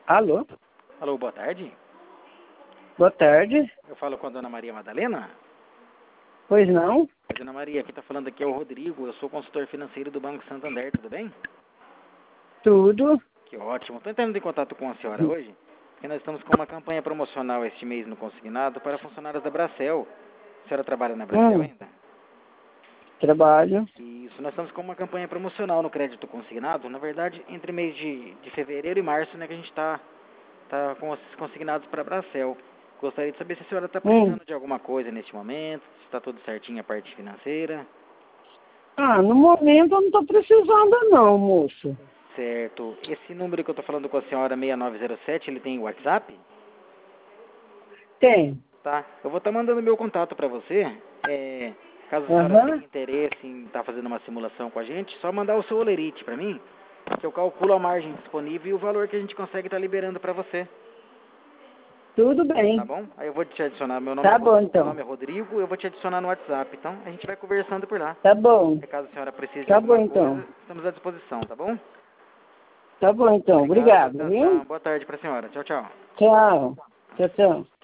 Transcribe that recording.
Alô? Alô, boa tarde. Boa tarde. Eu falo com a dona Maria Madalena. Pois não? Oi, dona Maria, quem está falando aqui é o Rodrigo. Eu sou consultor financeiro do Banco Santander, tudo bem? Tudo. Que ótimo. Estou entrando em contato com a senhora hoje, porque nós estamos com uma campanha promocional este mês no Consignado para funcionários da Bracel. A senhora trabalha na Bracel ainda? Trabalho. Isso, nós estamos com uma campanha promocional no crédito consignado. Na verdade, entre mês de fevereiro e março, né, que a gente está com os consignados para a Bracel. Gostaria de saber se a senhora está precisando de alguma coisa neste momento, se está tudo certinho a parte financeira. No momento eu não estou precisando não, moço. Certo. Esse número que eu estou falando com a senhora, 6907, ele tem WhatsApp? Tem. Tá. Eu vou estar mandando meu contato para você. Caso a senhora tenha interesse em estar fazendo uma simulação com a gente, só mandar o seu olerite para mim, que eu calculo a margem disponível e o valor que a gente consegue estar liberando para você. Tudo bem. Tá bom? Aí eu vou te adicionar. Meu Tá bom, então. Meu nome é Rodrigo, eu vou te adicionar no WhatsApp. Então, a gente vai conversando por lá. Tá bom. E caso a senhora precise de Tá bom, alguma então. coisa, estamos à disposição, tá bom? Tá bom, então. Obrigado, viu? Boa tarde para a senhora. Tchau, tchau. Tchau. Tchau, tchau.